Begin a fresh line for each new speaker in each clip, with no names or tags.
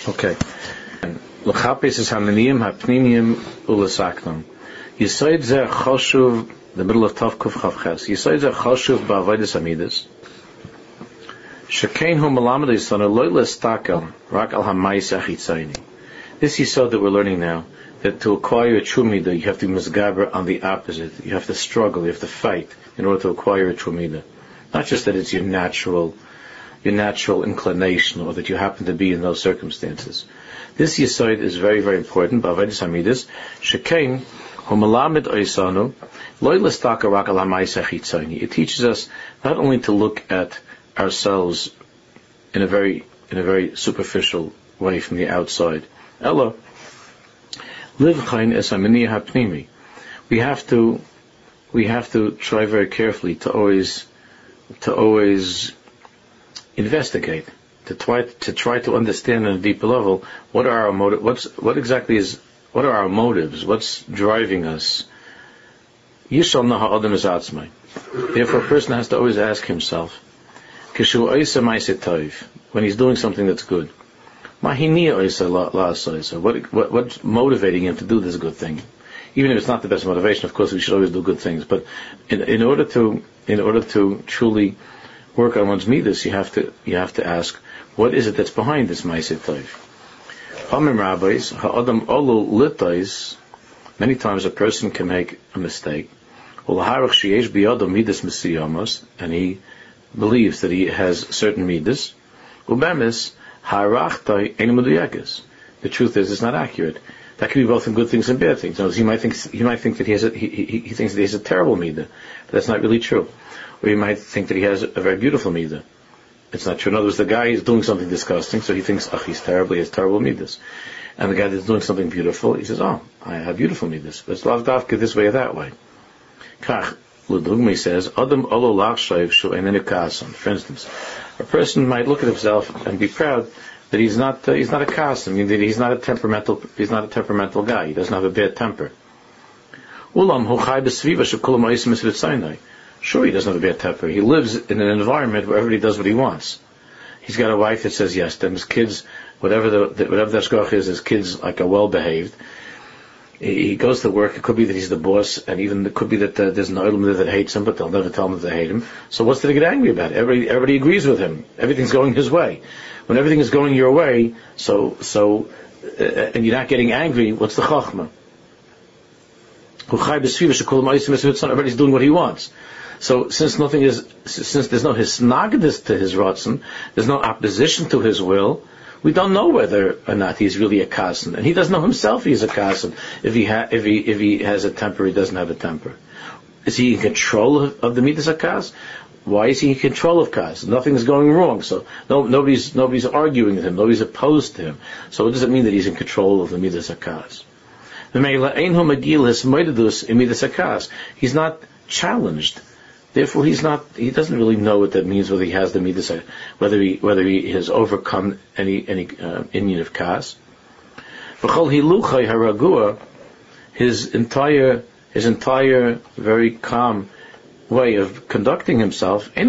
Okay. L'chapes is hamaniyim hapnimiyim ulasaknam. Yisoid zeh choshuv, the middle of Tavkuf Chavches. Yisoid zeh choshuv ba'avodas amidas. Shekein hu malamed yisonu loy lestakel rak al hamayis achitzayni. This yisod that we're learning now, that to acquire a true midah, you have to misgaber on the opposite. You have to struggle, you have to fight in order to acquire a true midah. Not just that it's your natural inclination, or that you happen to be in those circumstances. This yesod is very, very important. Ba'avodas amidas, shekein hu malamed yisonu loy lestakel rak al hamayis achitzayni. It teaches us not only to look at ourselves in a very superficial way from the outside. Ella, live chayin es haminiya hapnimi. We have to try very carefully to always investigate, to try to understand on a deeper level what are our motives. What are our motives? What's driving us? Yishal na ha'adam es atzmai. Therefore, a person has to always ask himself, when he's doing something that's good, what's motivating him to do this good thing? Even if it's not the best motivation, of course we should always do good things. But in order to truly work on one's midas, you have to ask, what is it that's behind this ma'aseh tov? Many times a person can make a mistake, and he believes that he has certain midas. The truth is, it's not accurate. That could be both in good things and bad things. He might think that he thinks that he has a terrible midah, but that's not really true. Or he might think that he has a very beautiful midah. It's not true. In other words, the guy is doing something disgusting, so he thinks, he's terrible, he has terrible midas. And the guy that's doing something beautiful, he says, I have beautiful midas. But it's lav davka this way or that way. Kach, Ludugmi says, Adam olo lachshav shu einenu kasan. For instance, a person might look at himself and be proud that he's not a kasan, that he's not a temperamental guy. He doesn't have a bad temper. Ulam hu chai b'sviva shekulam oisim mitzvitzaynai. Sure, he doesn't have a bad temper. He lives in an environment where everybody does what he wants. He's got a wife that says yes to him. His kids, whatever the shkoch is, his kids are well behaved. He goes to work. It could be that he's the boss, and even it could be that there's an oilam there that hates him, but they'll never tell him that they hate him. So what's there to get angry about? Everybody agrees with him. Everything's going his way. When everything is going your way, and you're not getting angry, what's the chachma? Everybody's doing what he wants. So since there's no hisnagdus to his ratzon, there's no opposition to his will, we don't know whether or not he's really a kasan, and he doesn't know himself he's a kasan. If he has a temper, he doesn't have a temper. Is he in control of the midas hakas? Why is he in control of kas? Nothing is going wrong, so nobody's arguing with him, nobody's opposed to him. So what does it mean that he's in control of the midas hakas? He's not challenged. Therefore, he doesn't really know what that means, whether he has the midas, whether he has overcome any inyan of kas. His entire very calm way of conducting himself, it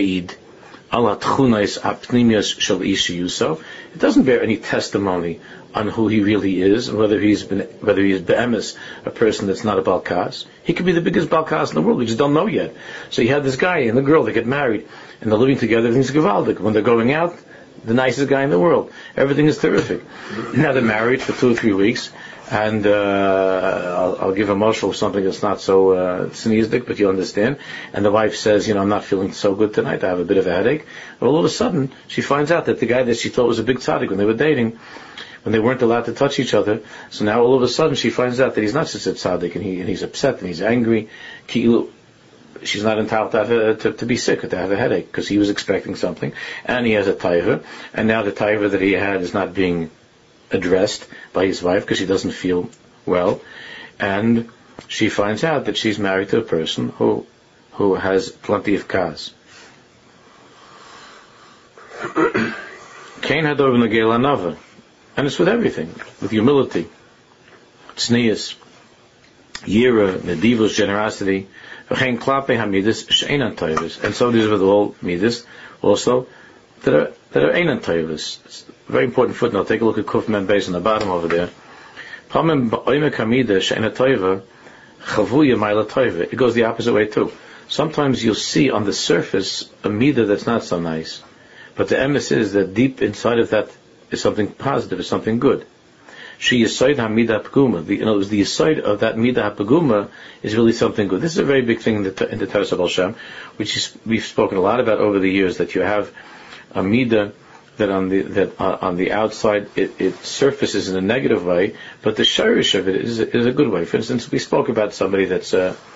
doesn't bear any testimony on who he really is, and whether he's be'emes, a person that's not a balkas. He could be the biggest balkas in the world, we just don't know yet. So you have this guy and the girl, they get married, and they're living together, everything's gewaldig. When they're going out, the nicest guy in the world. Everything is terrific. Now they're married for 2 or 3 weeks, and I'll give a mashal of something that's not so tzniizdik, but you understand. And the wife says, I'm not feeling so good tonight, I have a bit of a headache. Well, all of a sudden, she finds out that the guy that she thought was a big tzaddik when they were dating, when they weren't allowed to touch each other, so now all of a sudden she finds out that he's not just a tzaddik, and he's upset and he's angry. She's not entitled to be sick or to have a headache, because he was expecting something, and he has a taiva, and now the taiva that he had is not being addressed by his wife because he doesn't feel well, and she finds out that she's married to a person who has plenty of kas. Kain hadov negel anava, and it's with everything, with humility, tznius, yira, nedivos, generosity, and so it is with all midas, also that are Einan Toivas. It's a very important footnote. Take a look at Kuf Men Beis on the bottom over there. It goes the opposite way too. Sometimes you'll see on the surface a midah that's not so nice, but the emes is that deep inside of that is something positive, is something good. She yisoid ha-midah peguma. The yisoid of that midah ha-peguma is really something good. This is a very big thing in the Toras Baal Shem, which we've spoken a lot about over the years. That you have a midah that on the outside it surfaces in a negative way, but the shirish of it is a good way. For instance, we spoke about somebody that's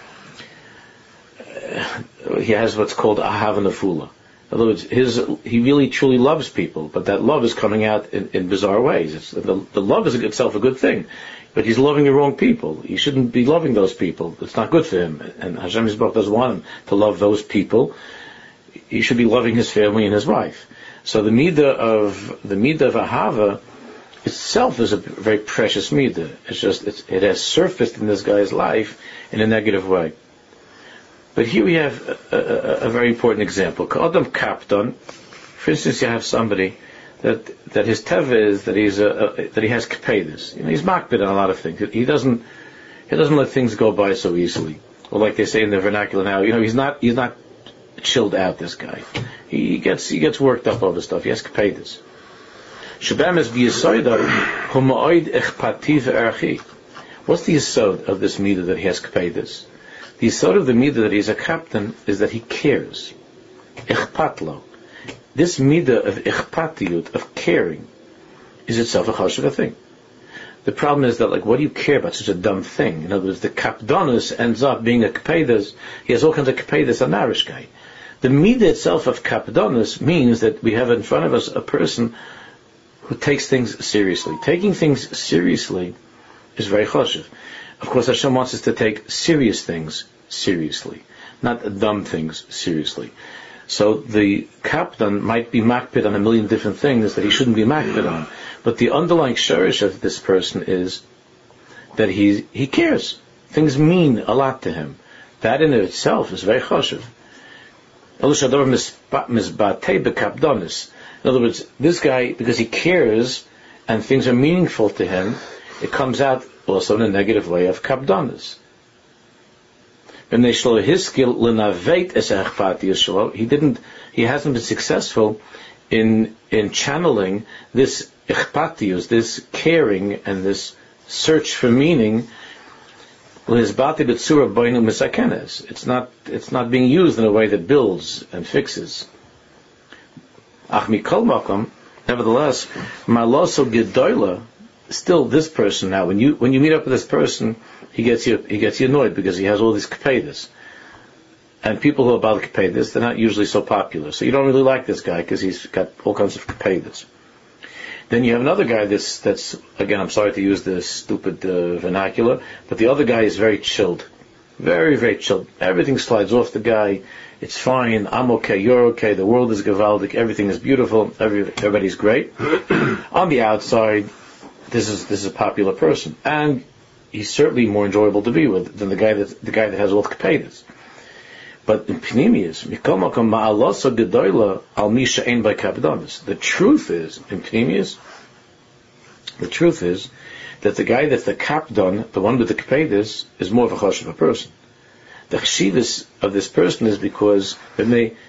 he has what's called ahava nefula. In other words, he really truly loves people, but that love is coming out in bizarre ways. The love is itself a good thing, but he's loving the wrong people. He shouldn't be loving those people. It's not good for him. And Hashem Yisbarach doesn't want him to love those people. He should be loving his family and his wife. So the midah of ahava itself is a very precious midah. It's just it has surfaced in this guy's life in a negative way. But here we have a very important example. K'adam kapton. For instance, you have somebody that his teva is that he has kapedus. He's makbid on a lot of things. He doesn't let things go by so easily. Or like they say in the vernacular now, he's not chilled out. This guy, he gets worked up over stuff. He has kapedus. Shabam is v'yisoida huma'oid echpati v'erchi. What's the yisod of this midah that he has kapedus? The yisod of the midah that he's a captain is that he cares. Ichpatlo. This midah of ichpatiyut, of caring, is itself a chashuv thing. The problem is that, what do you care about such a dumb thing? In other words, the kapdonus ends up being a kapedas. He has all kinds of kapedas, a narish guy. The midah itself of kapdonus means that we have in front of us a person who takes things seriously. Taking things seriously is very chashuv. Of course, Hashem wants us to take serious things seriously, not dumb things seriously. So the kapdan might be makpid on a million different things that he shouldn't be makpid on. But the underlying shirish of this person is that he cares. Things mean a lot to him. That in itself is very chashuv. In other words, this guy, because he cares and things are meaningful to him, it comes out also in a negative way of kapdonis. He hasn't been successful in channeling this ichpatius, this caring and this search for meaning. It's not being used in a way that builds and fixes. Nevertheless, maloso gedola. Still, this person now, when you meet up with this person, he gets you annoyed because he has all these kapedas. And people who are about kapedas, they're not usually so popular. So you don't really like this guy because he's got all kinds of kapedas. Then you have another guy that's again, I'm sorry to use this stupid vernacular, but the other guy is very chilled. Very, very chilled. Everything slides off the guy. It's fine. I'm okay. You're okay. The world is gewaldic. Everything is beautiful. Everybody's great. On the outside, this is a popular person, and he's certainly more enjoyable to be with than the guy that has all the kapedas. But in Pnimius, the truth is in Pnimius, that the guy that's the kapdon, the one with the kapedas, is more of a chashuv a person. The chshivas of this person is because why?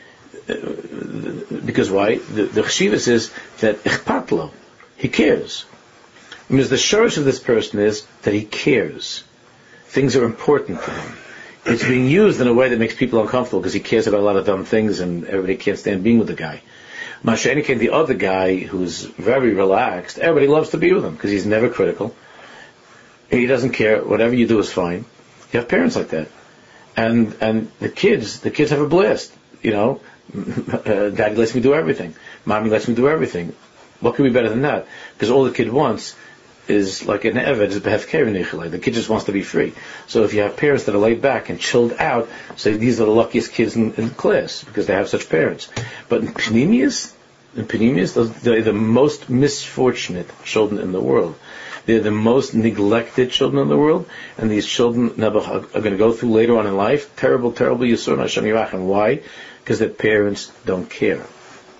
The chshivas is that ichpatlo, he cares. Because the shorish of this person is that he cares. Things are important to him. It's being used in a way that makes people uncomfortable because he cares about a lot of dumb things and everybody can't stand being with the guy. Masha'eni came the other guy who's very relaxed. Everybody loves to be with him because he's never critical. He doesn't care. Whatever you do is fine. You have parents like that. And the kids have a blast. Daddy lets me do everything. Mommy lets me do everything. What could be better than that? Because all the kid wants is like an eved, is the kid just wants to be free. So if you have parents that are laid back and chilled out, say these are the luckiest kids in class because they have such parents. But in Pnimius, they're the most misfortunate children in the world. They're the most neglected children in the world, and these children are going to go through later on in life terrible Yisur Hashem Yirachim. Why? Because their parents don't care.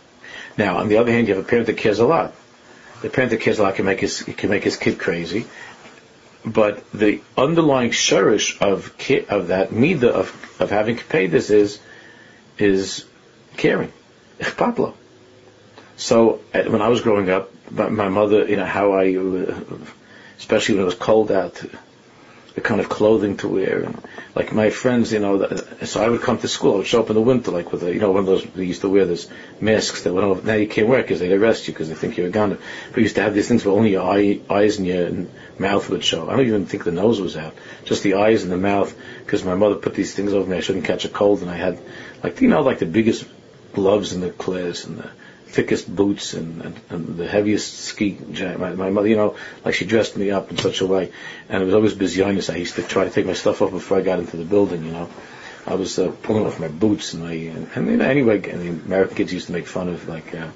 Now, on the other hand, you have a parent that cares a lot. The parent that cares a lot can make his kid crazy, but the underlying shurish of that midah of having kepedes is caring, ichpatlo. So when I was growing up, my mother, how I, especially when it was cold out, the kind of clothing to wear, and like my friends, so I would come to school. I would show up in the winter, like with one of those. They used to wear those masks that went over. Now you can't wear it because they'd arrest you because they think you're a gunner. But you used to have these things where only your eyes and your mouth would show. I don't even think the nose was out, just the eyes and the mouth. Because my mother put these things over me, I shouldn't catch a cold, and I had like the biggest gloves in the class and the thickest boots and the heaviest ski jacket. My mother, like she dressed me up in such a way, and it was always bizarreness. I used to try to take my stuff off before I got into the building. I was pulling off my boots and anyway, and the American kids used to make fun of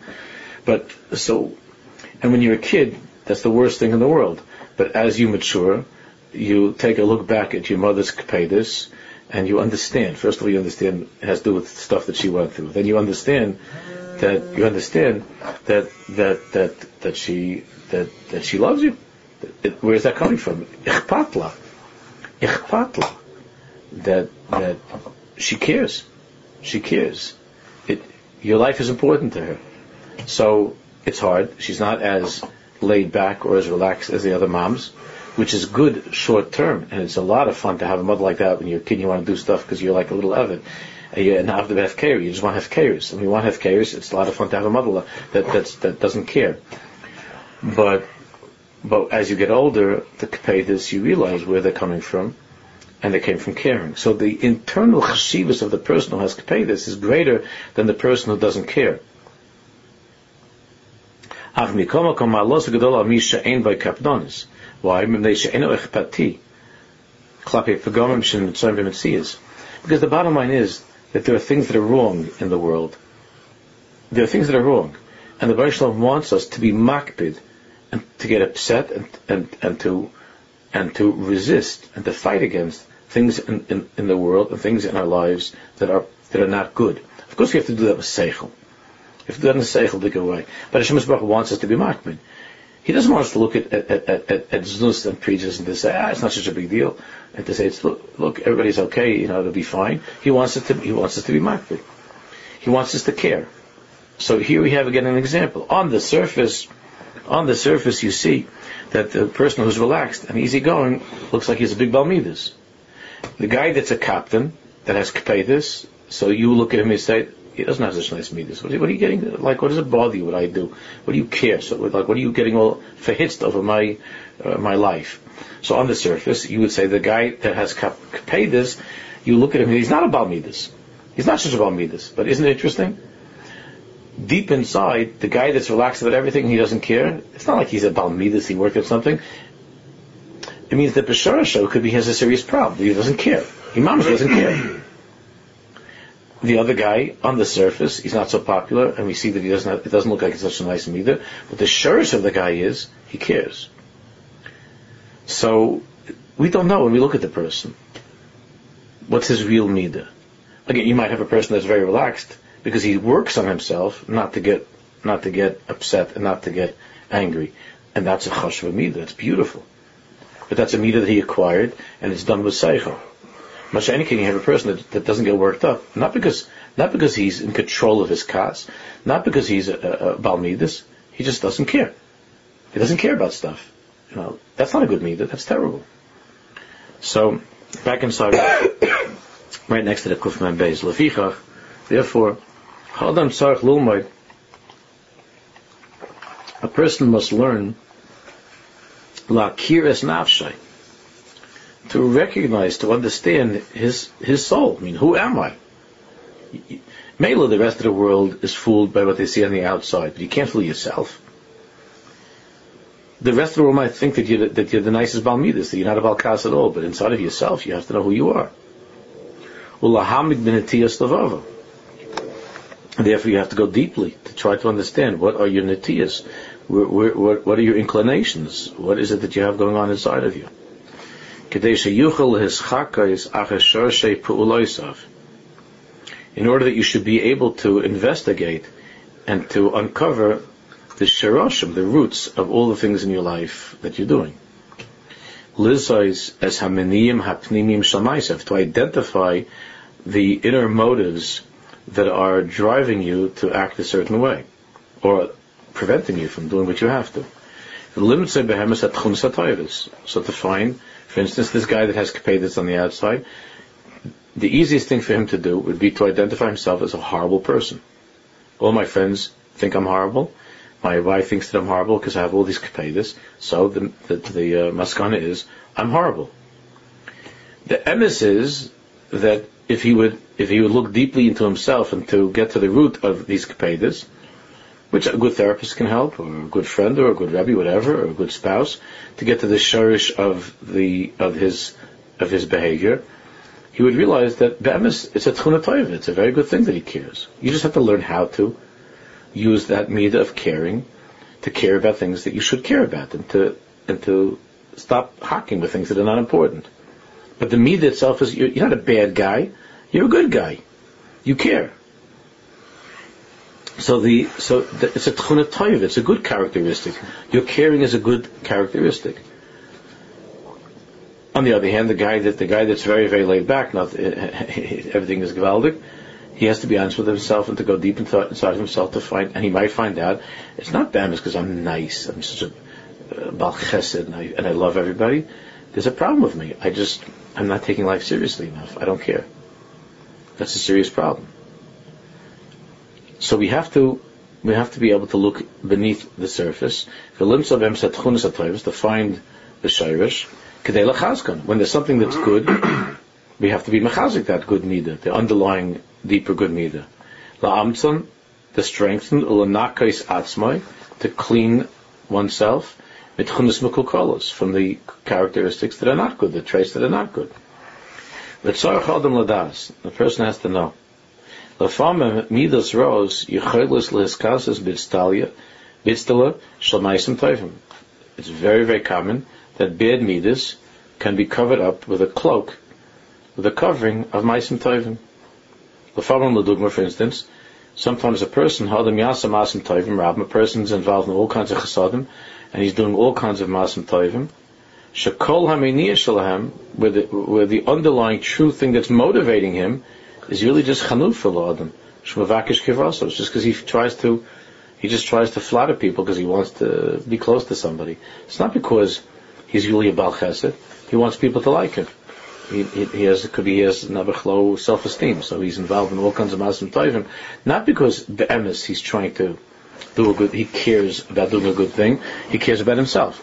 and when you're a kid, that's the worst thing in the world. But as you mature, you take a look back at your mother's kepedes, and you understand. First of all, you understand it has to do with stuff that she went through. Then you understand that she loves you. Where is that coming from? Ichpatla. That she cares. She cares. Your life is important to her. So it's hard. She's not as laid back or as relaxed as the other moms, which is good short term, and it's a lot of fun to have a mother like that when you're a kid. You want to do stuff because you're like a little Evid. And have the hefkeir. You just want hefkeirs. And when you want hefkeirs, it's a lot of fun to have a mother that doesn't care. But as you get older, the kepedes, you realize where they're coming from, and they came from caring. So the internal cheshivas of the person who has kepedes is greater than the person who doesn't care. Why? Because the bottom line is that there are things that are wrong in the world. There are things that are wrong. And the Baruch Shalom wants us to be makpid, and to get upset, and to resist, and to fight against things in the world, and things in our lives that are not good. Of course we have to do that with seichel. If we do that in seichel, they go away. But Hashem Yisbarach wants us to be makpid. He doesn't want us to look at znus and prejudice and to say, it's not such a big deal, and to say, look, everybody's okay, it'll be fine. He wants us to be makpid. He wants us to care. So here we have again an example. On the surface, you see that the person who's relaxed and easygoing looks like he's a big balmidas. The guy that's a captain that has kepedes, so you look at him and say, he doesn't have such nice midas. What are you getting? Like, what does it bother you? What I do? What do you care? So, what are you getting all verhitzt over my life? So, on the surface, you would say the guy that has kepedes, you look at him, he's not a bal midas. He's not such a bal midas. But isn't it interesting? Deep inside, the guy that's relaxed about everything, he doesn't care. It's not like he's a bal midas. He worked at something. It means that b'shorasho could be he has a serious problem. He doesn't care. He doesn't care. The other guy, on the surface, he's not so popular, and we see that it doesn't look like he's such a nice midah, but the shurish of the guy is, he cares. So, we don't know when we look at the person. What's his real midah? Again, you might have a person that's very relaxed, because he works on himself not to get upset and not to get angry. And that's a chashva midah, that's beautiful. But that's a midah that he acquired, and it's done with seichel. Much anything, you have a person that doesn't get worked up, not because he's in control of his kas, not because he's a bal midas, he just doesn't care. He doesn't care about stuff. That's not a good midah, that's terrible. So, back inside, right next to the Kuf Mem Beis, Lefichach, therefore, Hadam Tzarich Lilmod, a person must learn La'akir es nafshay, to recognize, to understand his soul. I mean, who am I? Mainly the rest of the world is fooled by what they see on the outside, but you can't fool yourself. The rest of the world might think that you're the nicest bal midas, that you're not a bal kas at all, but inside of yourself, you have to know who you are. Therefore, you have to go deeply to try to understand what are your netiyas, what are your inclinations, what is it that you have going on inside of you. In order that you should be able to investigate and to uncover the sheroshim, the roots of all the things in your life that you're doing. Lizois as haminiyim hapnimim shalmaisev, to identify the inner motives that are driving you to act a certain way, or preventing you from doing what you have to. So to find, for instance, this guy that has kepedes on the outside, the easiest thing for him to do would be to identify himself as a horrible person. All my friends think I'm horrible. My wife thinks that I'm horrible because I have all these kepedes. So the maskana is, I'm horrible. The emes is that if he would look deeply into himself and to get to the root of these kepedes, which a good therapist can help, or a good friend, or a good rabbi, whatever, or a good spouse, to get to the shorish of his behavior, he would realize that be'emes, it's a tchuna tova, it's a very good thing that he cares. You just have to learn how to use that midah of caring to care about things that you should care about, and to stop hacking with things that are not important. But the midah itself is, you're not a bad guy, you're a good guy. You care. So it's a tchuna tova, it's a good characteristic. Your caring is a good characteristic. On the other hand, the guy that's very, very laid back, everything is gewaldig, he has to be honest with himself and to go deep inside himself to find, and he might find out, it's not be'emes because I'm nice, I'm such a bal chesed, and I love everybody. There's a problem with me. I'm not taking life seriously enough. I don't care. That's a serious problem. So we have to be able to look beneath the surface, to find the shirish. When there's something that's good, we have to be mechazik that good midah, the underlying deeper good midah. La'amtzon, to strengthen, ulanakais atzmai, to clean oneself, mitchunas mekulkolos, from the characteristics that are not good, the traits that are not good. V'tzarech adam ladas, the person has to know. Lafam midas rose, yichaylos lehiskasas b'tztalia, shalmaisim toivim. It's very, very common that bad midas can be covered up with a cloak, with a covering of maisim toivim. L'famim l'dugma, for instance, sometimes a person, hadam yasam maisim toivim, a person's involved in all kinds of chesadim, and he's doing all kinds of maisim toivim. Shekol hameiniyah shalahem, where the underlying true thing that's motivating him is really just chanuf for l'adam. Shmavakish kivaso. It's just because he just tries to flatter people because he wants to be close to somebody. It's not because he's really a bal chesed. He wants people to like him. He has nabachlo self-esteem, so he's involved in all kinds of masim toivim. Not because be'emes he's trying to do a good. He cares about doing a good thing. He cares about himself.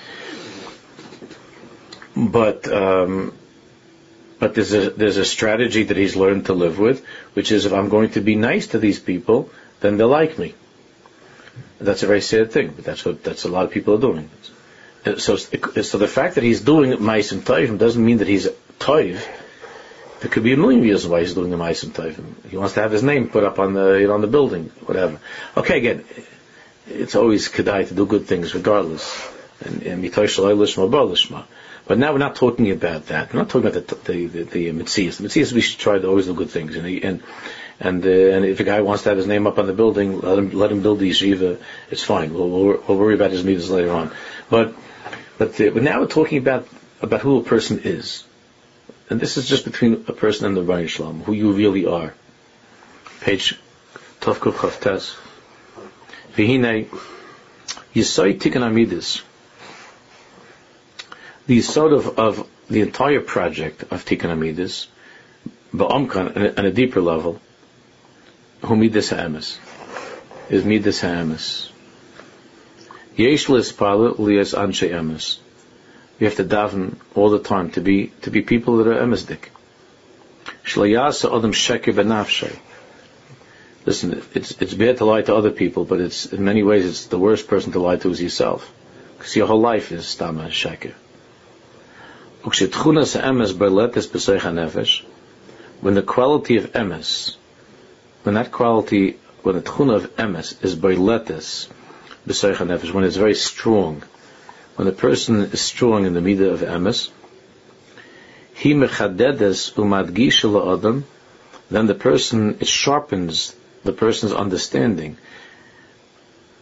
But there's a strategy that he's learned to live with, which is if I'm going to be nice to these people, then they'll like me. That's a very sad thing, but that's a lot of people are doing. So the fact that he's doing ma'asim tovim doesn't mean that he's toiv. There could be a million reasons why he's doing the ma'asim tovim. He wants to have his name put up on the building, whatever. Okay, again, it's always kedai to do good things regardless. And mitoy shaloi lishma bar lishma. But now we're not talking about that. We're not talking about the mitzias. The mitzias, we should try to always do good things. And if a guy wants to have his name up on the building, let him build the yeshiva. It's fine. We'll worry about his mitzvahs later on. But now we're talking about who a person is, and this is just between a person and the Rebbeinu Shalom, who you really are. Page Tovkuf Chavtes. V'hinei Yisai Tikkun Amidus. The sort of the entire project of Tikkun Amidus, ba'omkan, on a deeper level, who midas ha'emes, is midas ha'emes. Yesh l'espala lias anshe emes. We have to daven all the time to be people that are emesdik. Shlayasa adam sheker benafshay. Listen, it's bad to lie to other people, but it's in many ways it's the worst person to lie to is yourself, because your whole life is stama sheker. Ukshetchunas emes berletes b'seich hanefesh. When the quality of emes, when the tchuna of emes is berletes when it's very strong, when the person is strong in the midah of emes, he mechadedes umadgish la'adam, then it sharpens the person's understanding,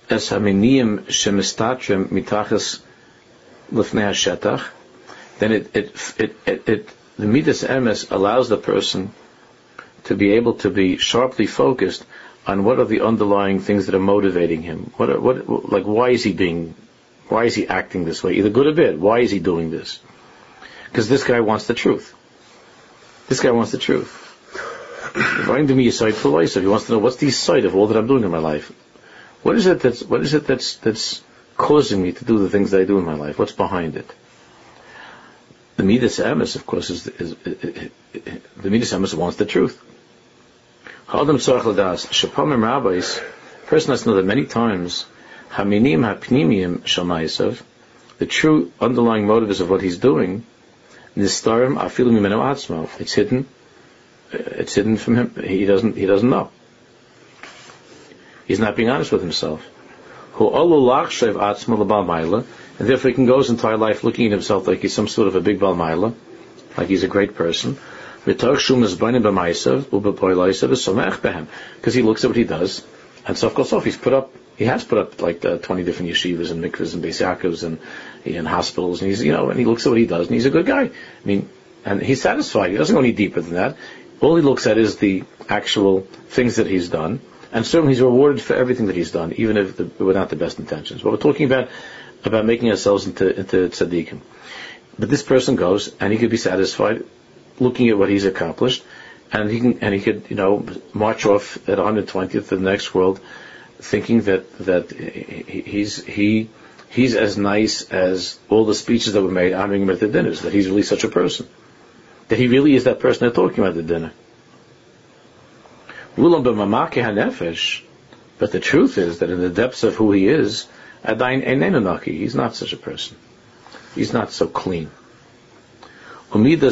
es haminiim shemistatrim mitachas lifnei hashetach, then the midas emes allows the person to be able to be sharply focused on what are the underlying things that are motivating him. Why is he acting this way? Either good or bad. Why is he doing this? Because this guy wants the truth. This guy wants the truth. Find me a side for life. He wants to know what's the side of all that I'm doing in my life. What is it that's causing me to do the things that I do in my life? What's behind it? The midas emes, of course, is the midas emes wants the truth. Ha'adam tzarich ladas shepamim rabbis. Person has to know that many times haminim hapnimiyim shel ma'asav, the true underlying motives of what he's doing, nistarim afilu mimenu atzmo. It's hidden. It's hidden from him. He doesn't know. He's not being honest with himself. And therefore he can go his entire life looking at himself like he's some sort of a big Baal Maila, like he's a great person. Because he looks at what he does, and so he has put up like 20 different yeshivas and mikvahs and Beis Yaakovs and in hospitals, and and he looks at what he does, and he's a good guy. And he's satisfied. He doesn't go any deeper than that. All he looks at is the actual things that he's done, and certainly he's rewarded for everything that he's done, even if we're not the best intentions. But we're talking about making ourselves into tzaddikim. But this person goes, and he could be satisfied looking at what he's accomplished, and he could march off at 120th to the next world, thinking that he's as nice as all the speeches that were made honoring him at the dinners, that he's really such a person, that he really is that person they're talking about at the dinner. But the truth is that in the depths of who he is, he's not such a person. He's not so clean. And there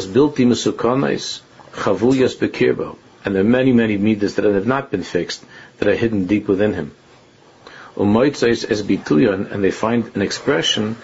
are many, many midas that have not been fixed, that are hidden deep within him. And they find an expression.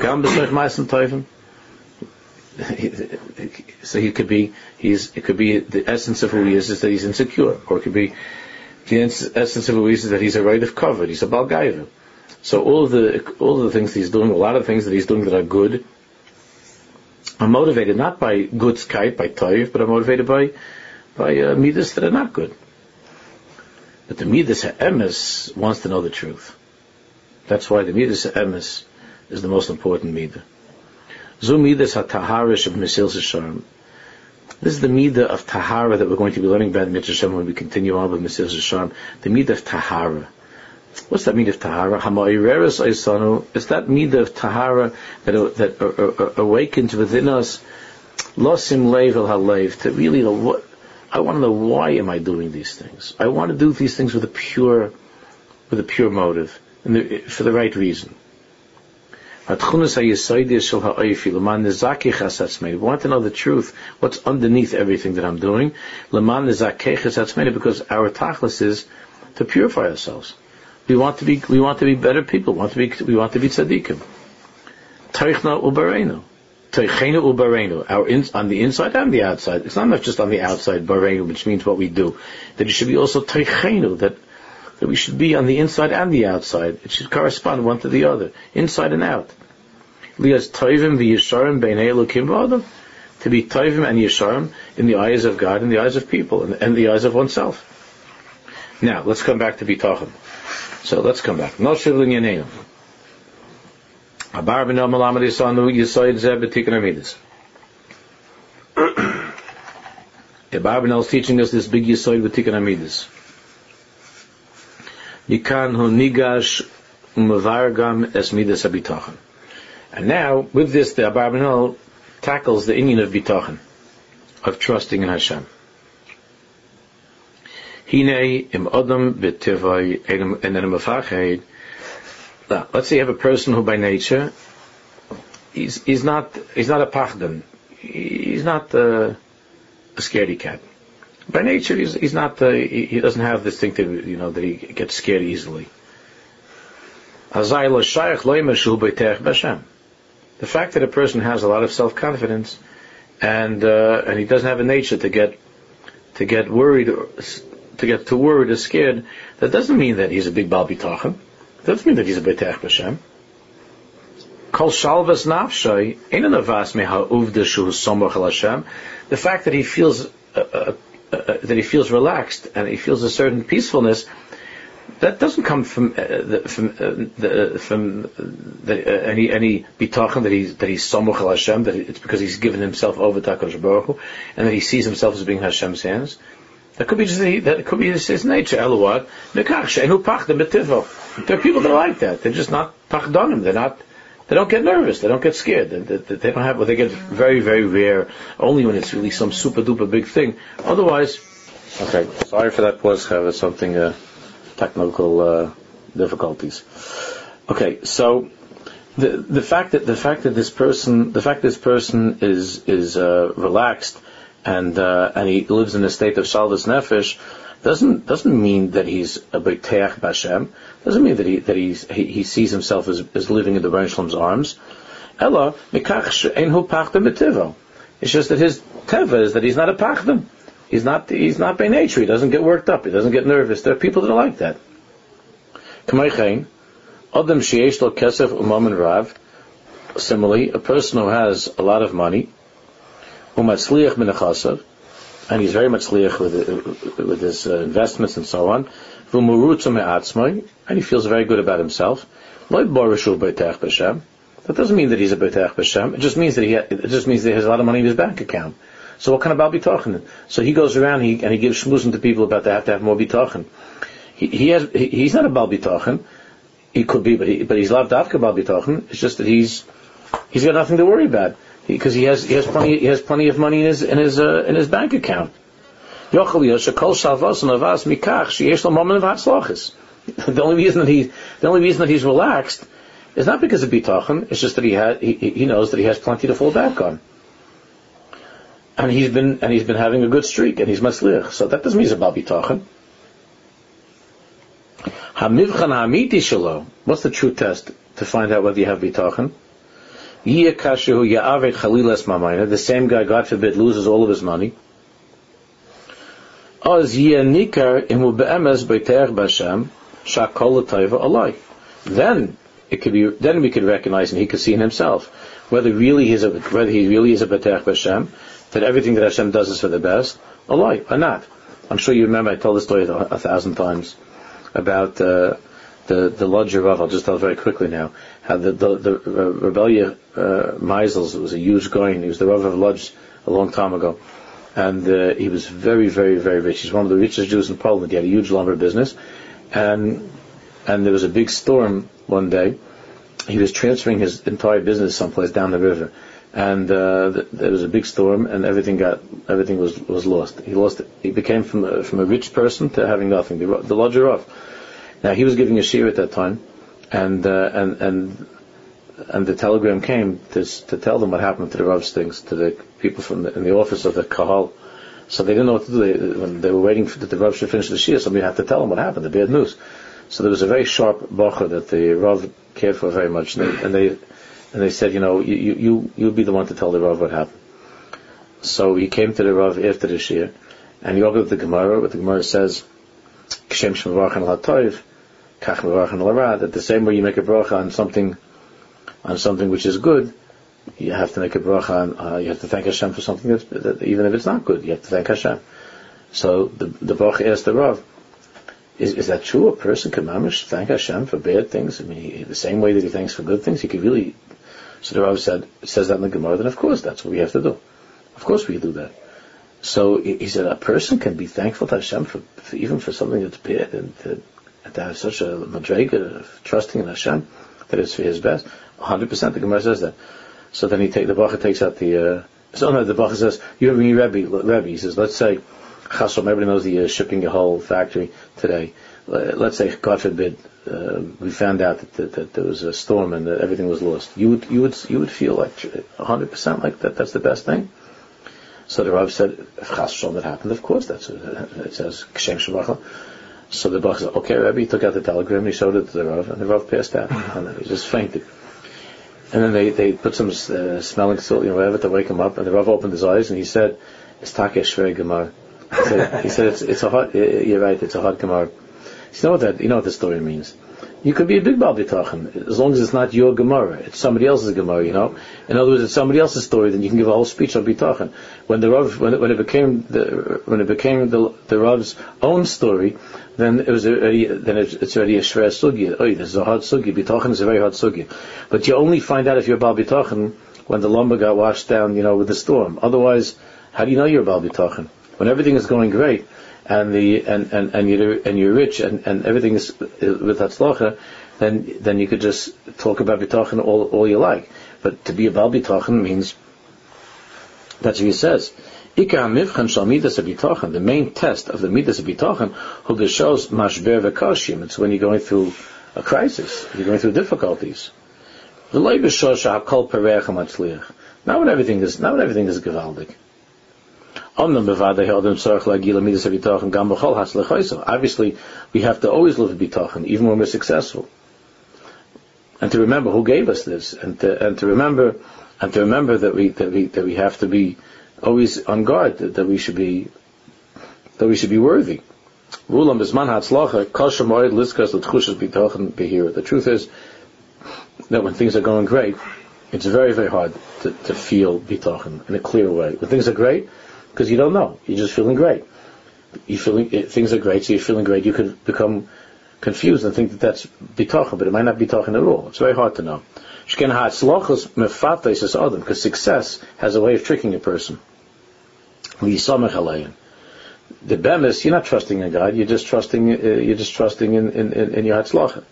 So it could be the essence of who he is that he's insecure, or it could be the essence of who he is that he's a right of cover, he's a balgaiva. So all of the things he's doing, a lot of things that he's doing that are good, are motivated not by good skype, by toiv, but are motivated by midas that are not good. But the midas ha'emes wants to know the truth. That's why the midas ha'emes is the most important midah. Zu midas ha'taharish of Mesilas Yesharim. This is the midah of tahara that we're going to be learning about in Mitzvah Shem when we continue on with Mesilas Yesharim. The midah of tahara. What's that midah of tahara? Hama'ireres oisanu. It's that midah of tahara that awakens within us. Losim leiv el haleiv. To really know what I want to know. Why am I doing these things? I want to do these things with a pure motive and for the right reason. We want to know the truth, what's underneath everything that I'm doing, because our tachlis is to purify ourselves. We want to be better people. We want to be tzaddikim. On the inside and the outside. It's not just on the outside, bareinu, which means what we do. That it should be also teichenu, that we should be on the inside and the outside. It should correspond one to the other, inside and out. To be toivim and yesharim in the eyes of God, in the eyes of people, and the eyes of oneself. Now, let's come back to bitachon. So let's come back. No shivlin yaneinu. Abar b'nel malamad yisanu yisoid zeh b'tikun amidus. Abar b'nel is teaching us this big yisoid b'tikun amidus. Yikan hu nigash u'mevargam es midas habitachon. And now, with this, the Abar b'nel tackles the inyan of bitachon, of trusting in Hashem. Hine im adam b'tivai enem mefached. Let's say you have a person who by nature, he's not a pachdan. He's not a scaredy cat. By nature, he's not. He doesn't have this thing that he gets scared easily. The fact that a person has a lot of self-confidence and he doesn't have a nature to get worried or scared, that doesn't mean that he's a big Baal Bitachon. doesn't mean that he's a Beteach B'Shem. Kol shalvas nafshay ein navas meha uvda shu somach al Hashem. The fact that he feels relaxed and he feels a certain peacefulness, that doesn't come from any bitachon that he's somach al Hashem, that it's because he's given himself over to HaKadosh Baruch Hu, and that he sees himself as being Hashem's hands. That could be just his nature. Eluad mekach she'enu pachdim b'tivo. There are people that are like that. They're just not pachdanim. They don't get nervous. They don't get scared. They don't have. Well, they get very, very rare. Only when it's really some super duper big thing. Otherwise, okay. Sorry for that pause. Have something technical difficulties. Okay, so the fact that this person is relaxed and he lives in a state of shalvas nefesh doesn't mean that he's a Beteach B'Hashem. Doesn't mean that he sees himself as living in the Rebbeinu Shalom's arms. Ella mikach she'enhu pachdim b'tivo. It's just that his teva is that he's not a pachdim. He's not by nature. He doesn't get worked up. He doesn't get nervous. There are people that are like that. K'maychein adam sheyesh lo kesef u'mamen rav. Similarly, a person who has a lot of money, u'matzliach min achasav, and he's very much liach with his investments and so on. And he feels very good about himself. That doesn't mean that he's a Beteach B'Shem. It just means that he has a lot of money in his bank account. So what kind of Baal B'Tachin? So he goes around and he gives shmuzim to people about they have to have more B'Tachin. He's not a Baal B'Tachin. He could be, but he's lav dafka Baal B'Tachin. It's just that he's got nothing to worry about because he has plenty of money in his bank account. The only reason that he's relaxed is not because of bitachon. It's just that he knows that he has plenty to fall back on, and he's been having a good streak, and he's matzliach. So that doesn't mean he's about bitachon. What's the true test to find out whether you have bitachon? The same guy, God forbid, loses all of his money. Then we could recognize and he could see in himself whether he really is a Beteach B'Hashem, that everything that Hashem does is for the best, or not. I'm sure you remember I told this story 1,000 times about the Lodge Rav. I'll just tell it very quickly now. How the Rebellia Meisels was a huge goyin. He was the Rav of Lodge a long time ago. And he was very, very, very rich. He's one of the richest Jews in Poland. He had a huge lumber business. And there was a big storm one day. He was transferring his entire business someplace down the river. And there was a big storm, and everything was lost. He became from a rich person to having nothing. The lodger off. Now he was giving a shiur at that time, and the telegram came to tell them what happened to the Rav's things, to the people in the office of the Kahal. So they didn't know what to do. When they were waiting that the Rav should finish the shiur, somebody had to tell them what happened, the bad news. So there was a very sharp bacher that the Rav cared for very much, and they said, you be the one to tell the Rav what happened. So he came to the Rav after the shiur, and he opened the Gemara. What the Gemara says, Kshem Shmevarchan L'Hatov, Kach Mevarchan L'Ra, that the same way you make a bracha on something which is good, you have to make a bracha on, you have to thank Hashem for something that even if it's not good, you have to thank Hashem. So the bracha asked the Rav, is that true? A person can mamish thank Hashem for bad things? I mean, the same way that he thanks for good things, he could really. So the Rav says that in the Gemara, then of course that's what we have to do. Of course we do that. So he said a person can be thankful to Hashem for even for something that's bad, and to have such a madrega of trusting in Hashem that it's for his best. 100%. The Gemara says that. So then the Bacha takes out the Bacha says, you have any Rebbe. He says, let's say Chasrom, everybody knows the shipping a whole factory today. Let's say, God forbid, we found out that there was a storm and that everything was lost. You would feel like 100% like that. That's the best thing. So the Rav said, if Chasrom that happened, of course it says Kshem Shabachah. So the Bacha said, okay, Rebbe. He took out the telegram, he showed it to the Rav, and the Rav passed out, and he just fainted. And then they put some smelling salt, whatever, to wake him up. And the Rav opened his eyes and he said, "It's Takesh Shvei Gemara." He said, "It's a hard. You're right. It's a hard Gemara." You know what the story means? You could be a big Baal B'tachon, as long as it's not your Gemara. It's somebody else's Gemara, In other words, it's somebody else's story, then you can give a whole speech on B'tachon. When it became the Rav's own story, then it's already a shver sugya. Oh, this is a hard sugya. B'tachon is a very hard sugya. But you only find out if you're Baal B'tachon when the lumber got washed down, with the storm. Otherwise, how do you know you're Baal B'tachon? When everything is going great, and you're rich, and everything is with Hatzlacha, then you could just talk about B'tachon all you like. But to be a Baal B'tachon means, that's what he says. The main test of the Midas of B'tachon, who shows mashber v'kashim, it's when you're going through a crisis, you're going through difficulties. Not when everything is gewaldig. Obviously, we have to always live in B'tachon, even when we're successful. And to remember who gave us this, and to remember that we have to be always on guard, that we should be worthy. The truth is that when things are going great, it's very, very hard to feel B'tachon in a clear way. When things are great, because you don't know, you're just feeling great. Things are great, so you're feeling great. You could become confused and think that that's B'tachon, but it might not be B'tachon at all. It's very hard to know. Because success has a way of tricking a person. The bemis, you're not trusting in God, you're just trusting in your Hatzlacha.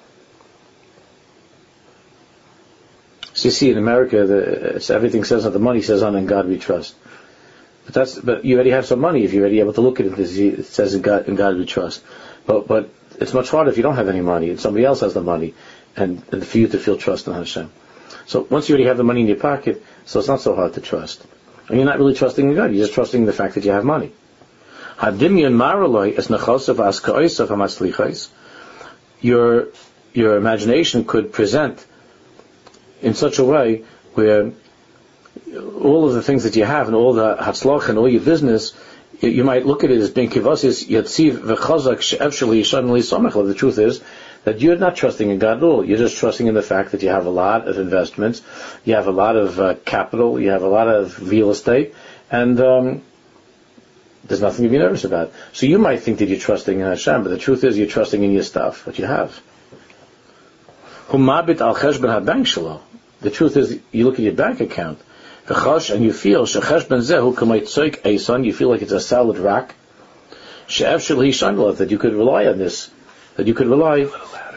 So you see in America, everything says on the money says on in God we trust. But you already have some money if you're already able to look at it. It says in God we trust. But it's much harder if you don't have any money and somebody else has the money, and for you to feel trust in Hashem. So once you already have the money in your pocket, so it's not so hard to trust. And you're not really trusting in God, you're just trusting in the fact that you have money. Your imagination could present in such a way where all of the things that you have and all the hatzlach and all your business, you might look at it as being kivasis yatziv v'chazak she'efsheli yishan li samach. The truth is that you're not trusting in God at all. You're just trusting in the fact that you have a lot of investments, you have a lot of capital, you have a lot of real estate, and there's nothing to be nervous about. So you might think that you're trusting in Hashem, but the truth is you're trusting in your stuff, what you have. The truth is, you look at your bank account, and you feel you feel like it's a solid rock. That you could rely on this, that you could rely.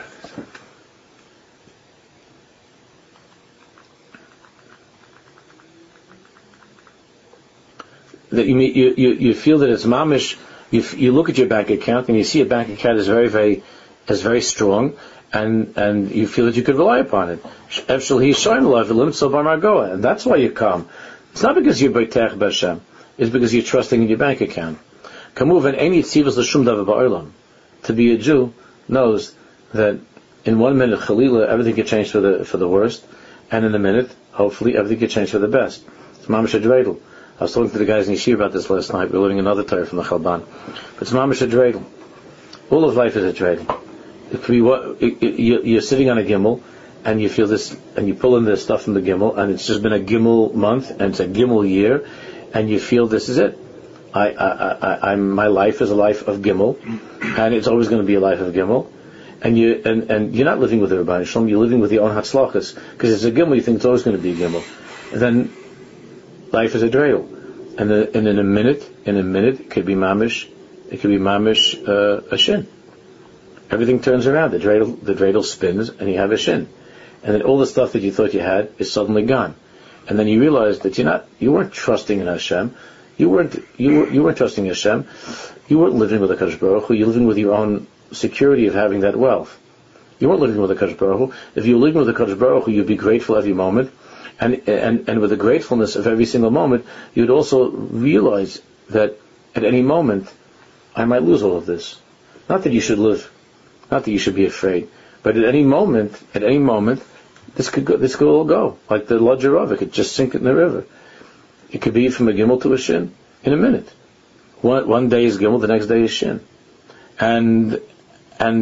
That you feel that it's mamish. You look at your bank account and you see a bank account is very strong, and you feel that you could rely upon it. And that's why you're calm. It's not because you're Beitech B'Hashem. It's because you're trusting in your bank account. To be a Jew knows that in 1 minute, Chalila, everything can change for the worst, and in a minute, hopefully, everything can change for the best. It's Mamash Adredel. I was talking to the guys in Yeshiva about this last night. We're learning another Torah from the Chalban. But it's Mamash Adredel. All of life is a dreidel. It could be you're sitting on a gimel, and you feel this, and you pull in this stuff from the gimel, and it's just been a gimel month, and it's a gimel year, and you feel this is it. My life is a life of gimel, and it's always going to be a life of gimel, and you're not living with the Rebbeinu Shalom, you're living with your own hatzlachas, because it's a gimel, you think it's always going to be a gimel, and then life is a dreidel, and in a minute, it could be mamish a shin. Everything turns around. The dreidel spins, and you have a shin, and then all the stuff that you thought you had is suddenly gone, and then you realize that you weren't trusting in Hashem. You weren't trusting Hashem. You weren't living with the Kadosh Baruch Hu. You're living with your own security of having that wealth. You weren't living with the Kadosh Baruch Hu. If you were living with the Kadosh Baruch Hu, you'd be grateful every moment, and with the gratefulness of every single moment, you'd also realize that at any moment I might lose all of this. Not that you should live. Not that you should be afraid, but at any moment, this could all go. Like the Lodgerov, it could just sink in the river. It could be from a gimel to a shin in a minute. One day is gimel, the next day is shin, and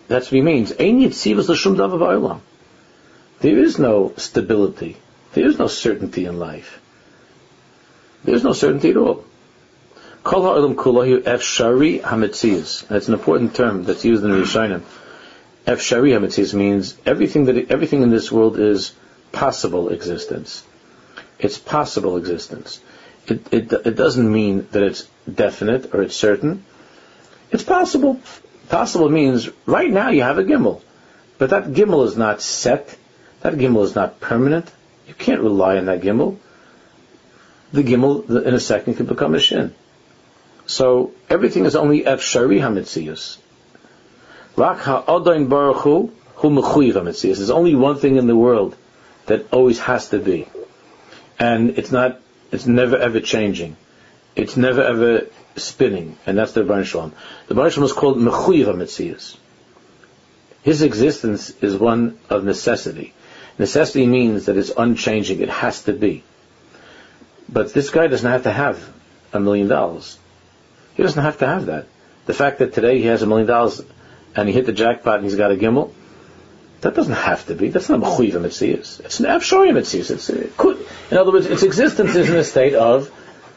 That's what he means. Ein yitzivus l'shum davar ba'olam. There is no stability. There is no certainty in life. There is no certainty at all. Kol ha'olam kulo efshari hametzius. That's an important term that's used in the Rishonim. Efshari hametzius means everything in this world is possible existence. It's possible existence. It doesn't mean that it's definite or it's certain. It's possible. Possible means right now you have a gimel, but that gimel is not set. That gimel is not permanent. You can't rely on that gimel. The gimel in a second can become a shin. So everything is only efshari hametzius. Rak ha'adayin baruch hu mechuyev hametzius. There's only one thing in the world that always has to be, and it's never ever changing. It's never ever spinning, and that's the Rebbeinu Shalom. The Rebbeinu Shalom is called mechuyev hametzius. His existence is one of necessity. Necessity means that it's unchanging. It has to be. But this guy doesn't have to have $1 million. He doesn't have to have that. The fact that today he has $1 million and he hit the jackpot and he's got a gimel, that doesn't have to be. That's not mechuyev hametzius. It's an efshari hametzius. It could. In other words, its existence is in a state of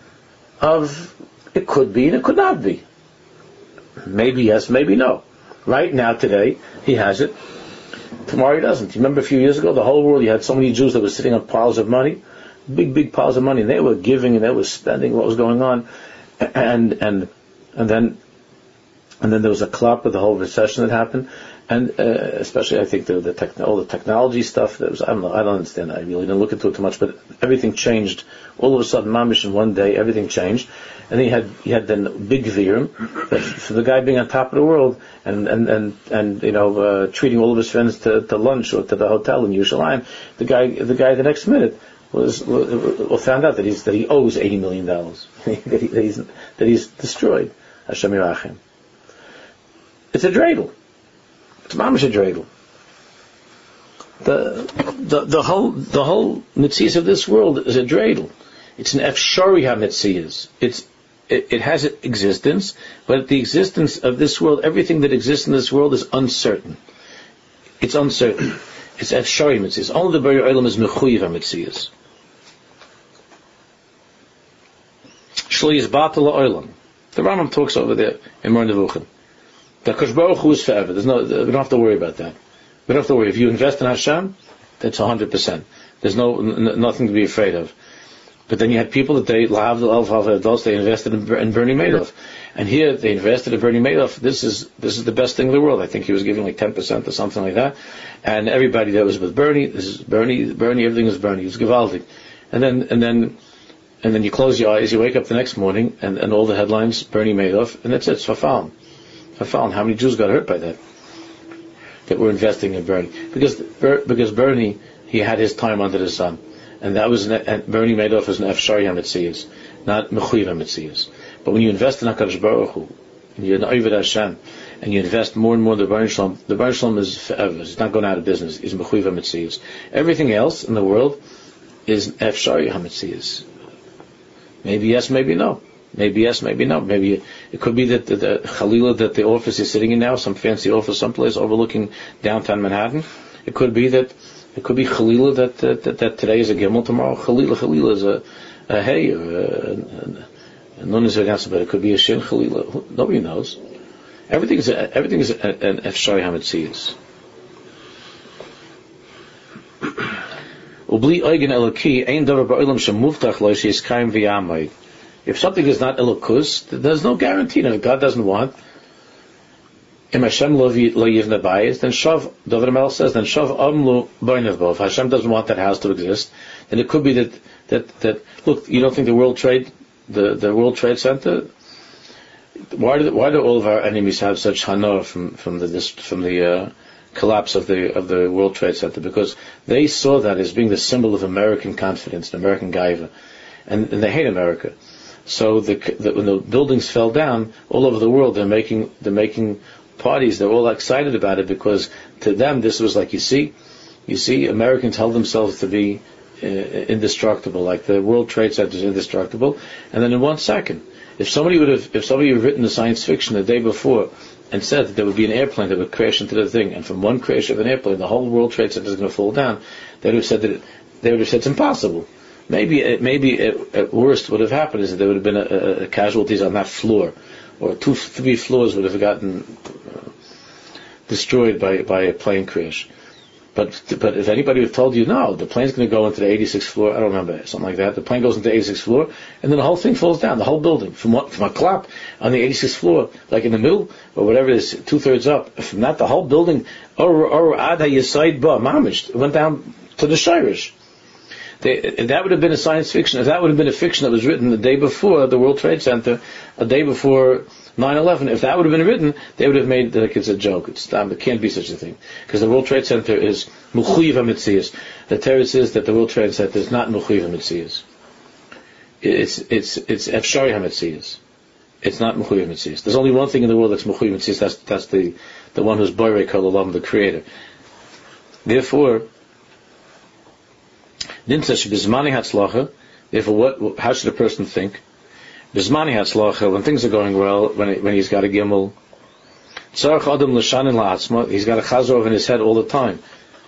it could be and it could not be. Maybe yes, maybe no. Right now, today, he has it. Tomorrow he doesn't. You remember a few years ago, the whole world, you had so many Jews that were sitting on piles of money, big piles of money, and they were giving and they were spending what was going on, and then there was a clap of the whole recession that happened, and especially I think all the technology stuff. That was, I don't understand. I really didn't look into it too much, but everything changed all of a sudden. Mamish in one day, everything changed, and then you had then big virum for the guy being on top of the world and treating all of his friends to lunch or to the hotel in Yerushalayim. The guy the next minute found out that he owes $80 million that he's destroyed. Hashem Yirachim. It's a dreidel. It's mamish a dreidel. The whole mitzias of this world is a dreidel. It's an efshari hamitzias. It has existence, but the existence of this world, everything that exists in this world is uncertain. It's uncertain. It's efshari mitzias. Only the Bari Olam is mechuyev hamitzias. Shlo yizbata la'olam. The Rambam talks over there in Moreh Nevuchim. The Kosh Baruch Hu is forever. We don't have to worry about that. We don't have to worry. If you invest in Hashem, that's 100%. There's nothing to be afraid of. But then you had people that they invested in Bernie Madoff, and here they invested in Bernie Madoff. This is the best thing in the world. I think he was giving like 10% or something like that, and everybody that was with Bernie, this is Bernie, everything is Bernie. It was Givaldi, and then you close your eyes, you wake up the next morning, and all the headlines Bernie Madoff, and that's it. It's Fafal. How many Jews got hurt by that were investing in Bernie? Because Bernie, he had his time under the sun, and that was Bernie Madoff is an efshari hametzias, not mechuyev hametzias. But when you invest in HaKadosh Baruch Hu, and you're an Oved Hashem, and you invest more and more in the Rebbeinu Shalom is forever. It's not going out of business. It's mechuyev hametzias. Everything else in the world is efshari hametzias. Maybe yes, maybe no. Maybe yes, maybe no. Maybe it could be that the Chalila that the office is sitting in now, some fancy office someplace overlooking downtown Manhattan. It could be Chalila that today is a gimel, tomorrow Chalila is a hey, a nun is a but it could be a shin Chalila. Nobody knows. Everything is an efshari hametzias. Ubli eigen eloki ein davar ba'olam shemuftach lo sheyiskayim v'yamayid. If something is not elokus, there's no guarantee. If God doesn't want, Im Hashem lo yivna bayis, then shav, David Melech says, then shav amlu boinav bo. If Hashem doesn't want that house to exist, then it could be that look, you don't think the World Trade Center, why do all of our enemies have such hana from the collapse of the World Trade Center? Because they saw that as being the symbol of American confidence, American gaiva, and they hate America. So when the buildings fell down all over the world, they're making parties. They're all excited about it because to them this was like, you see, Americans held themselves to be indestructible, like the World Trade Center is indestructible. And then in 1 second, if somebody had written the science fiction the day before and said that there would be an airplane that would crash into the thing, and from one crash of an airplane, the whole World Trade Center is going to fall down, they would have said it's impossible. Maybe at worst what would have happened is that there would have been casualties on that floor, or 2-3 floors would have gotten destroyed by a plane crash. But if anybody would have told you, no, the plane's going to go into the 86th floor, I don't remember, something like that, the plane goes into the 86th floor, and then the whole thing falls down, the whole building, from a clap on the 86th floor, like in the middle, or whatever it is, 2/3 up, from that, the whole building, went down to the Shirish. That would have been a science fiction. If that would have been a fiction that was written the day before the World Trade Center, a day before 9/11, if that would have been written, they would have made like it's a joke. It can't be such a thing. Because the World Trade Center is Mechuyev HaMetzias. The Torah says that the World Trade Center is not Mechuyev HaMetzias. It's Efshari HaMetzias. It's not Mechuyev HaMetzias. There's only one thing in the world that's Mechuyev HaMetzias, that's the one who's Borei Kol Olam, the Creator. Therefore, how should a person think? When things are going well, when he's got a gimel, he's got a chazor in his head all the time.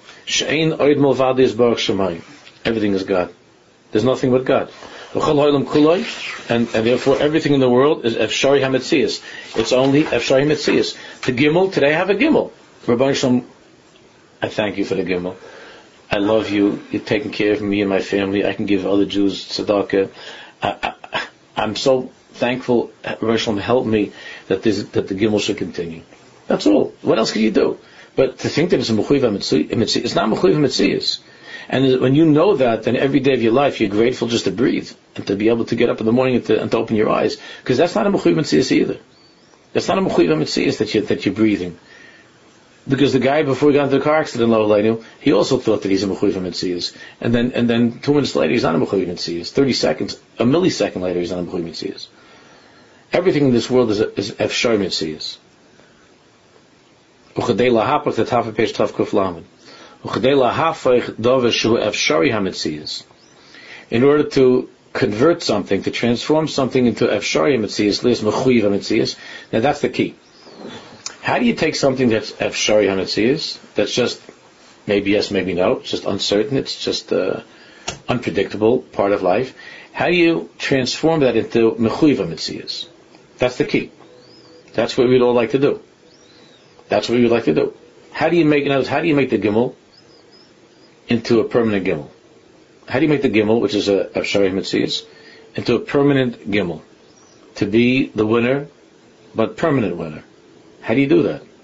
Everything is God. There's nothing but God. And therefore everything in the world is Efshari HaMetzias. It's only Efshari HaMetzias. The gimel, today I have a gimel. Rabbi Shalom, I thank you for the gimel. I love you. You're taking care of me and my family. I can give other Jews tzedakah. I'm so thankful. Rabbi Shalom, help me that the gimel should continue. That's all. What else can you do? But to think that it's a mechuyev HaMetzias, it's not mechuyev HaMetzias. And when you know that, then every day of your life you're grateful just to breathe and to be able to get up in the morning and to open your eyes, because that's not a mechuyev HaMetzias either. That's not a mechuyev HaMetzias that you're breathing. Because the guy, before he got into the car accident, he also thought that he's a mechuyev HaMetzias. And then 2 minutes later, he's not a mechuyev HaMetzias. 30 seconds, a millisecond later, he's not a mechuyev HaMetzias. Everything in this world is Efshari HaMetzias. Uchadei lahapach the tafel page taf kuf lamed. Uchadei lahapach dover shu Efshari HaMetzias. In order to convert something, to transform something into Efshari HaMetzias, lias mechuyev HaMetzias, now that's the key. How do you take something that's Efshari HaMetzias, that's just maybe yes, maybe no, it's just uncertain, it's just unpredictable part of life. How do you transform that into Mechuyev HaMetzias? That's the key. That's what we'd all like to do. That's what we would like to do. How do you make the gimel into a permanent gimel? How do you make the gimel, which is a Efshari HaMetzias, into a permanent gimel? To be the winner, but permanent winner. How do you do that?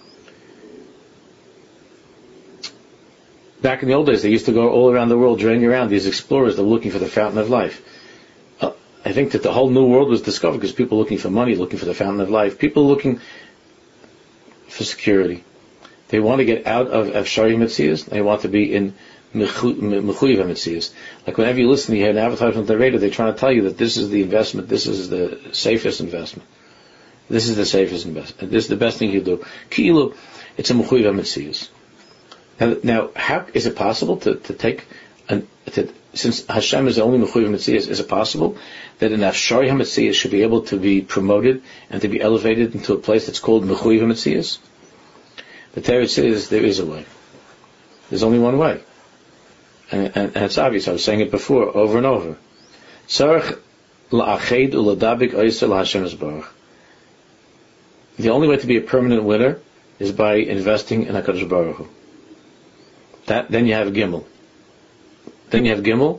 Back in the old days, they used to go all around the world, journeying around, these explorers that were looking for the fountain of life. I think that the whole new world was discovered because people looking for money, looking for the fountain of life, people looking for security. They want to get out of Efshari HaMetzias, they want to be in Mechuyev HaMetzias. Like whenever you listen, you hear an advertisement on the radio, they're trying to tell you that this is the investment, this is the safest investment. This is the safest investment. This is the best thing you do. Ki'ilu, it's a mechuyev HaMetzias. Now, how is it possible to take since Hashem is the only mechuyev HaMetzias, is it possible that an Efshari HaMetzias should be able to be promoted and to be elevated into a place that's called mechuyev HaMetzias? The Torah says there is a way. There's only one way, and it's obvious. I was saying it before, over and over. Tzarech la'ached u'ladabik oisel Hashem Yisborach. The only way to be a permanent winner is by investing in HaKadosh Baruch Hu. Then you have Gimel. Then you have Gimel,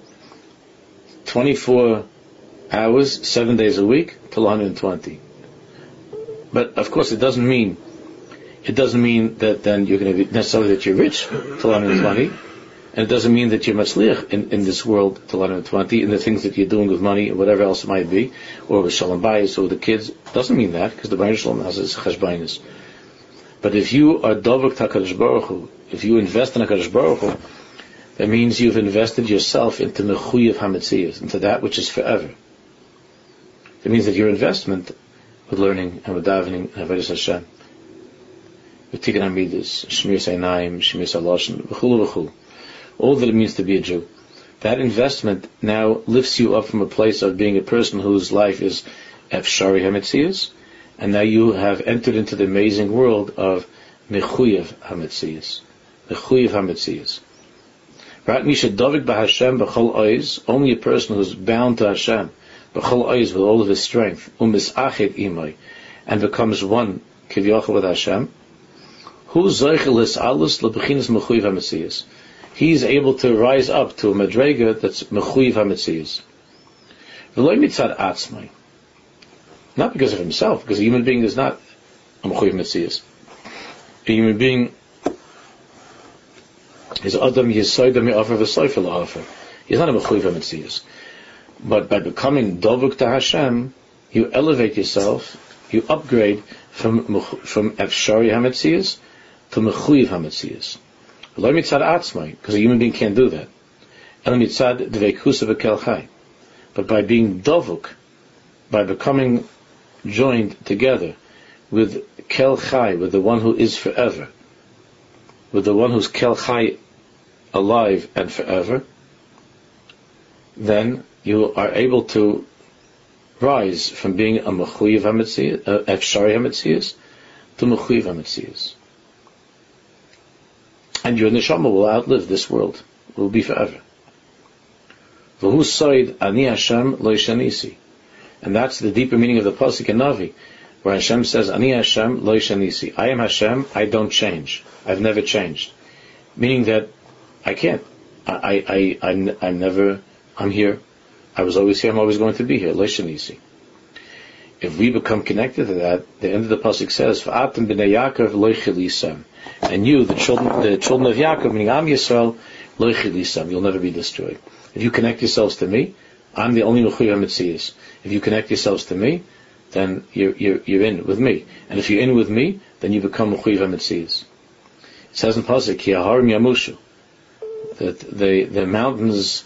24 hours, 7 days a week, till 120. But of course, it doesn't mean that then you're going to be necessarily that you're rich till 120, and it doesn't mean that you're matzliach in this world till 120 in the things that you're doing with money or whatever else it might be, or with shalom bayis or with the kids. It doesn't mean that, because the Baruch Shalom has his cheshbainis. But if you are dovek HaKadosh Baruch Hu, if you invest in HaKadosh Baruch Hu, that means you've invested yourself into Mechuyev HaMetzias, into that which is forever. That means that your investment with learning and with davening and avodas Hashem, with tikkun hamidus, shmiras einayim, shmiras halashon, v'chulu v'chulu, all that it means to be a Jew, that investment now lifts you up from a place of being a person whose life is Efshari HaMetzias, And now you have entered into the amazing world of Mechuyev HaMetzias. Mechuyev HaMetzias. Right? Misha Dovik B'Hashem B'chol Oiz, only a person who's bound to Hashem, B'chol Oiz, with all of his strength, U'mis'achet Imai, and becomes one, Kivyochel, with Hashem, Hu Zoichel His'alus L'Bechinas Mechuyev HaMetzias. He's able to rise up to a madrega that's Mechuyev HaMetzias. V'loi mitzad atzmai. Not because of himself, because a human being is not a Mechuyev HaMetzias. A human being is Adam Yisoida Me'afer V'Soifer La'afer. He's not a Mechuyev HaMetzias. But by becoming Dovuk to Hashem, you elevate yourself, you upgrade from Efshari HaMetzias to Mechuyev HaMetzias. Lo mitzad atzmai, because a human being can't do that. El mitzad dveikusa v'kel chai. But by being dovuk, by becoming joined together with kel chai, with the one who is forever, with the one who's kel chai, alive and forever, then you are able to rise from being a mechuyev hametzias, efshari hametzias, to mechuyev hametzias. And your neshama will outlive this world, will be forever. V'hu soid ani Hashem lo yishanisi. And that's the deeper meaning of the pasuk in Navi, where Hashem says, Ani Hashem lo yishanisi. I am Hashem, I don't change. I've never changed. Meaning that I can't. I'm here. I was always here, I'm always going to be here. Lo yishanisi. If we become connected to that, the end of the pasuk says, V'atem b'nei Yaakov lo yichilisem. And you, the children of Yaakov, meaning Am Yisrael, lo yichilisem, you'll never be destroyed. If you connect yourselves to me, I'm the only Mechuyev HaMetzias. If you connect yourselves to me, then you're in with me. And if you're in with me, then you become Mechuyev HaMetzias. It says in pasuk, Ki Aharim Yamushu, that the mountains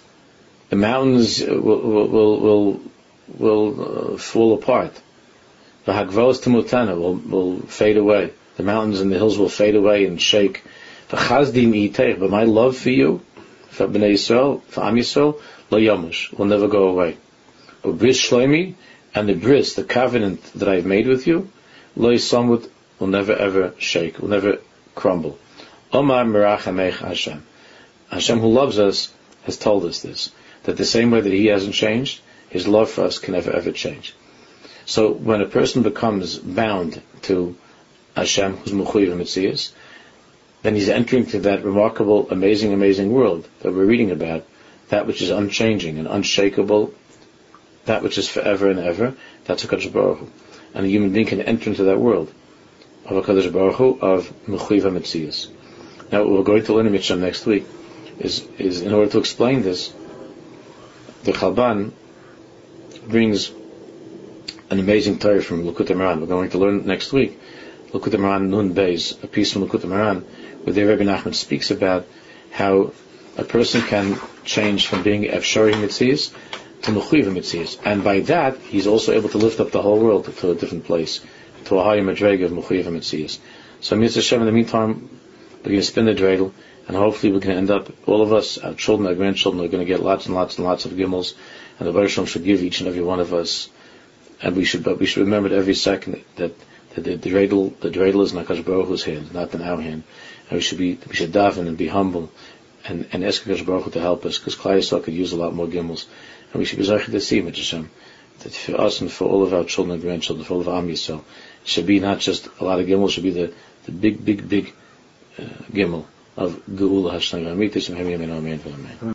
will fall apart. The Hagvos Temutana will fade away. The mountains and the hills will fade away and shake. The Chazdim Itech, but my love for you, for Bnei Yisrael, for Am Yisrael, Lo Yamush, will never go away. O Bris Shloimi, and the bris, the covenant that I've made with you, Lo Yisamut, will never ever shake, will never crumble. Omar Merachamech Hashem. Hashem, who loves us, has told us this, that the same way that He hasn't changed, His love for us can never ever change. So when a person becomes bound to Hashem, who's Mechuyev HaMetzias, then he's entering to that remarkable, amazing world that we're reading about, that which is unchanging and unshakable, that which is forever and ever. That's HaKadosh Baruch Hu. And a human being can enter into that world of HaKadosh Baruch Hu, of Mechuyev HaMetzias. Now, what we're going to learn in Mitzvah next week is in order to explain this, the Chalban brings an amazing Torah from Likutei Moharan. We're going to learn next week Likutei Moharan Nun Beis, a piece from Likutei Moharan, where the Rebbe Nachman speaks about how a person can change from being Efshari Metzias to Mechuyev Metzias, and by that he's also able to lift up the whole world to a different place, to a higher madrega of Mechuyev Metzias. So Mitzvah Hashem, in the meantime, we're going to spin the dreidel, and hopefully we're going to end up, all of us, our children, our grandchildren, are going to get lots and lots of gimels, and the Baruch Shalom should give each and every one of us, and we should remember at every second that the dreidel is in HaKadosh Baruch Hu's hand, not in our hand. And we should daven and be humble and ask HaKadosh Baruch Hu to help us, because Klal Yisrael could use a lot more gimels. And we should be zeicher to see Hashem, that for us and for all of our children and grandchildren, for all of Am Yisrael, it should be not just a lot of gimels, should be the big gimel of Geula Hashem. Amen.